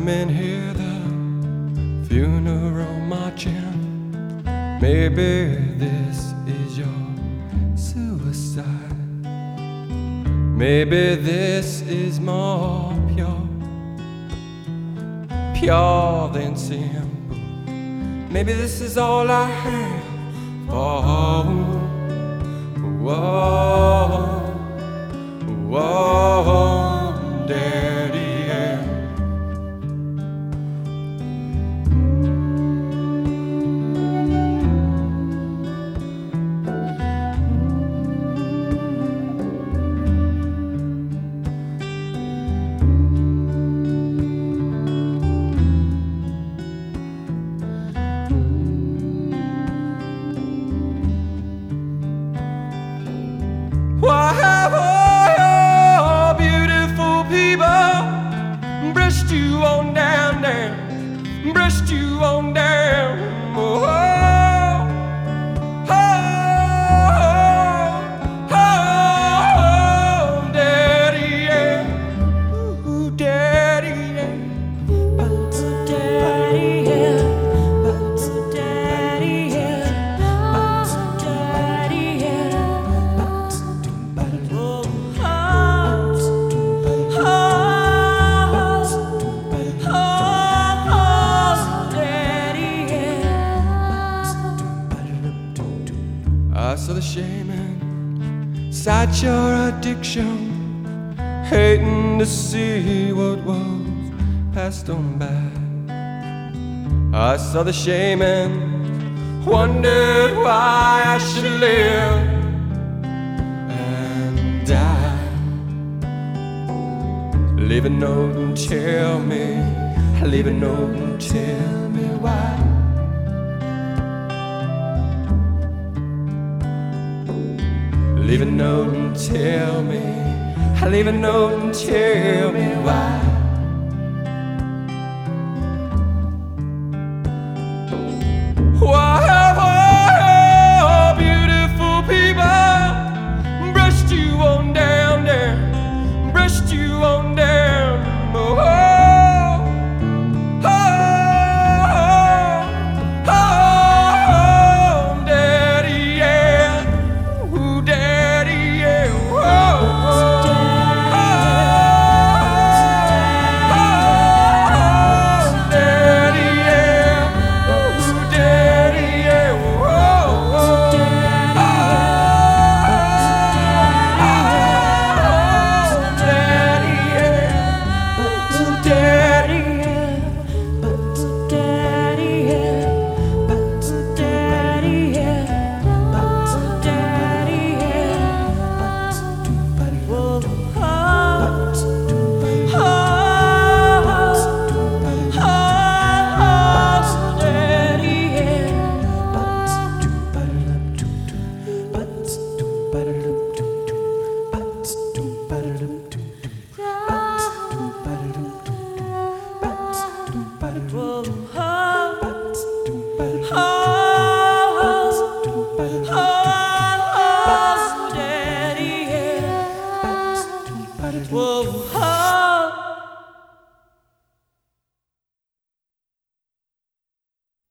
come and hear the funeral marching. Maybe this is your suicide. Maybe this is more pure than simple. Maybe this is all I have. Whoa, Daddy, yeah. Why have all beautiful people brushed you on down there, brushed you on down? Oh, oh, oh, oh, Daddy, yeah. Ooh, Daddy, yeah. Daddy, yeah. Daddy, yeah. Daddy, yeah. I saw the shame inside your addiction, hating to see what was passed on by. I saw the shame and wondered why I should live and die. Leave a note and tell me, leave a note and tell me why. Leave a note and tell me, leave a note and tell me why. Why have all beautiful people brushed you on down there, brushed you on down? Oh, oh, oh, oh, Daddy, yeah. Ooh, Daddy, yeah. Oh, oh, Daddy, yeah. Ooh, Daddy, yeah. Oh, Daddy, yeah. Ooh, Daddy, yeah. Daddy, yeah. Daddy, yeah. Daddy, yeah. Whoa, oh, oh, Daddy, yeah. Whoa, oh, oh, Daddy, yeah. Whoa, oh.